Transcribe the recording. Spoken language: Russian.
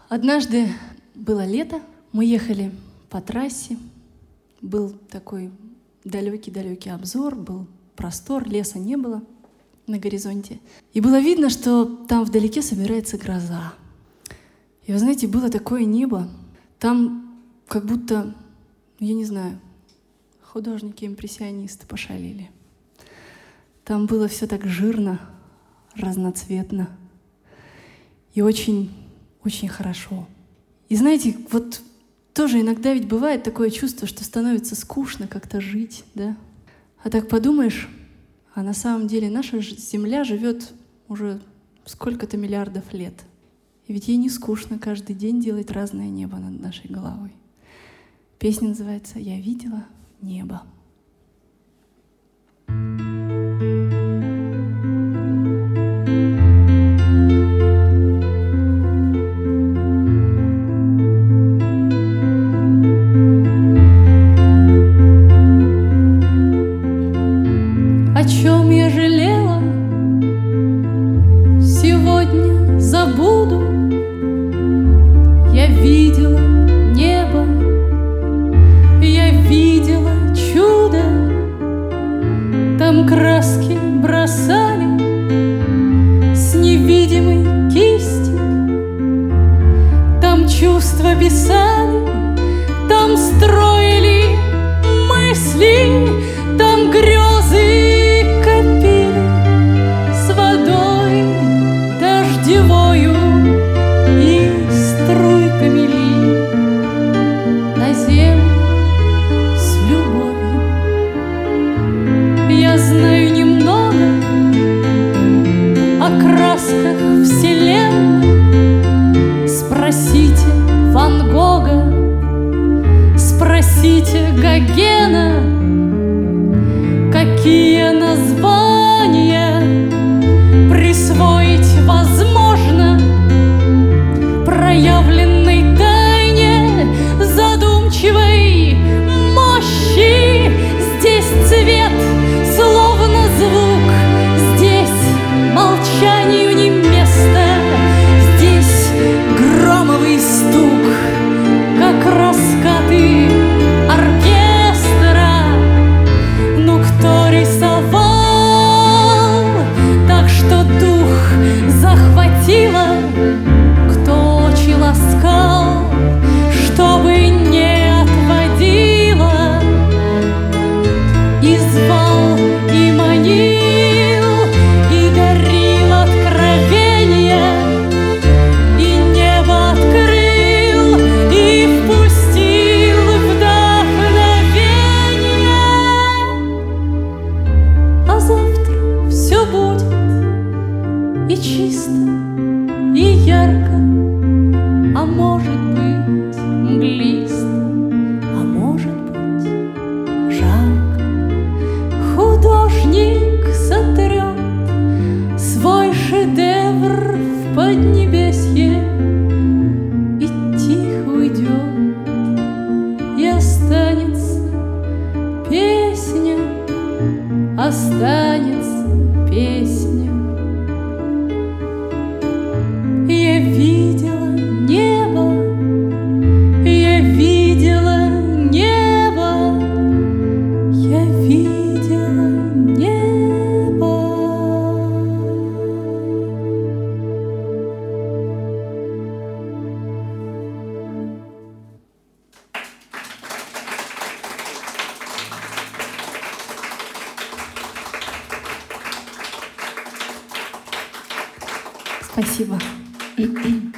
Однажды было лето, мы ехали по трассе, был такой далекий-далекий обзор, был простор, леса не было на горизонте. И было видно, что там вдалеке собирается гроза. И вы знаете, было такое небо, там как будто, я не знаю, художники-импрессионисты пошалили. Там было все так жирно, разноцветно и очень хорошо. И знаете, вот тоже иногда ведь бывает такое чувство, что становится скучно как-то жить, да? А так подумаешь, а на самом деле наша Земля живет уже сколько-то миллиардов лет. И ведь ей не скучно каждый день делать разное небо над нашей головой. Песня называется «Я видела небо». О чем я жалела, сегодня забуду. Я видела небо, я видела чудо. Там краски бросали с невидимой кисти, там чувства писали, там строили мысли, там грезы с водой дождевою и струйками ли на землю с любовью. Я знаю немного о красках вселенной. Спросите Ван Гога, спросите Гогена, какие названия присвоить возможно проявленной тайне задумчивой мощи. Здесь цвет, словно звук, здесь молчанию не место, здесь громовый стук, как раскаты оркестра. Ну кто рисовал так, что дух захватило, кто очи ласкал, чтобы не отводило, и звал, и манил, и дарил откровения, и небо открыл, и впустил вдохновение. А завтра все будет и чисто, и ярко, а может быть мглисто, а может быть жарко. Художник сотрет свой шедевр в поднебесье и тихо уйдет, и останется песня, останется песня. Я видела небо, я видела небо, я видела небо. Спасибо.